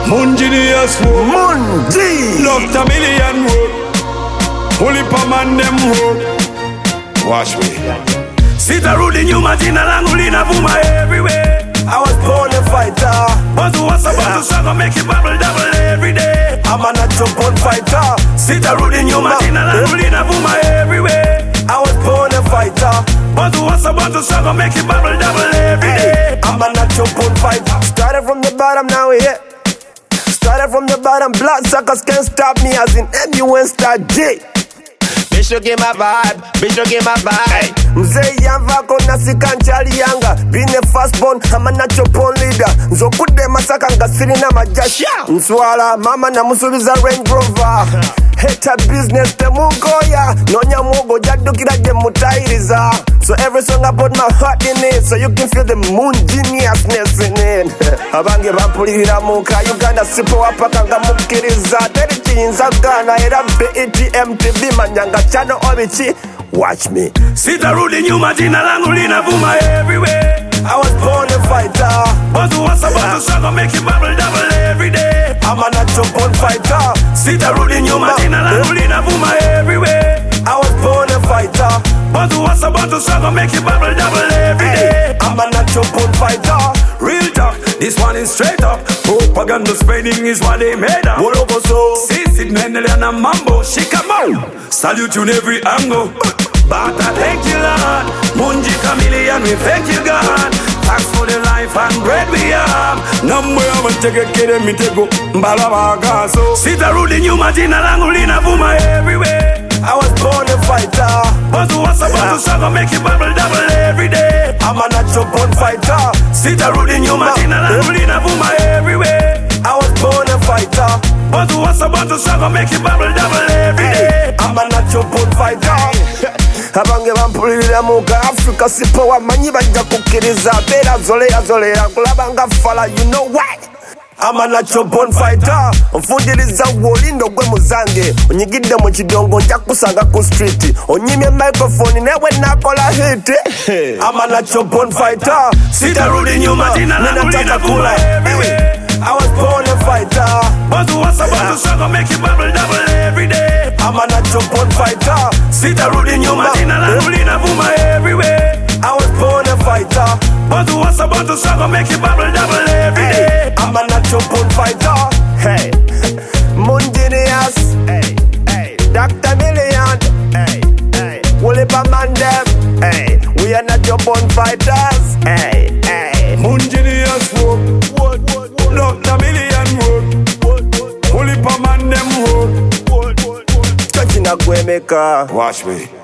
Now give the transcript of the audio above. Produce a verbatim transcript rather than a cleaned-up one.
Mungenius work. Mundi. Doctor Million work. Holy man them work. Watch me. Sita rudi nyuma, jina langu linavuma everywhere. I was born a fighter. Watu wasa watu sanga make it bubble double every day. I'm a natural born fighter. Sita rudi nyuma, jina langu linavuma everywhere. I was born a fighter. Watu wasa watu sanga make it bubble double every day. I'm a natural born fighter. Started from the bottom, now we're here. Started from the bottom, blood suckers can't stop me. As in M U N star J. Bitch, you give my vibe, bitch, you give my vibe. Mzee Yava kona sikanchali yanga. Being a first born, I'm a natural born leader. Nzokude masaka ngasiri na majasha. Nswala, mama na musubiza Range Rover. Hate business temugoya. Nyonya mwogo jadukira jemutairiza. So every song I put my heart in it, so you can feel the moon geniusness in it. Abange bapulira muka Uganda sipo wapaka nga mukiriza. Teri chinza Ghana era B E T M T V manyanga chano obichi. Watch me. Sita rudi nyuma, jina langu linavuma everywhere. I was born a fighter. Watu wasa watu sanga make it bubble double every day. I'm a natural born fighter. Sita rudi nyuma, jina langu linavuma everywhere. I was born a fighter. Watu wasa watu sanga make it bubble double every day. I'm a natural born fighter. Real talk, this one is straight up. Propaganda spreading is what they made up. What over so? Since it mendele na mambo, shikamo. Salute you in every angle. But I thank you, Lord. Munji Chameleon, we thank you, God. Thanks for the life and bread we have. Namwe awanteke kede mitego mbalabaga so. Sita rudi nyuma, jina langu linavuma everywhere. I was born a fighter. Watu wasa watu sanga make it bubble double every day. I'm a natural born fighter. Sita rudi nyuma, jina langu linavuma everywhere. I was born a fighter. Watu wasa watu sanga make it bubble double every day. I'm a natural born fighter. Abange bampulira muka Africa sipo wamanyi bajja kukiriza. Bera zolera zolera kulabanga fala, you know what? I'm a natural born fighter. Nfundiriza wolindo gwe muzange. Onyigidde mu kidongo nja kusanga ku street. Onyimye microphone newe nakola hit. I'm a natural born fighter. Sita rudi nyuma, jina langu linavuma everywhere. I was born a fighter. Watu wasa watu sanga make it bubble double every day. I'm a natural born fighter. Sita rudi nyuma, jina langu linavuma everywhere. I was born a fighter. Watu wasa watu sanga make it bubble double every day. I'm a natural born fighter. Hey, Mungenius. Hey, hey, Doctor Million. Hey, hey, Woolly man them. Hey, we are natural born fighters. Hey, hey, Mungenius work. What, what, what? Doctor Million work. What, what, what? Holy man them work. What, what, what? Touching a gwemeka. Watch me.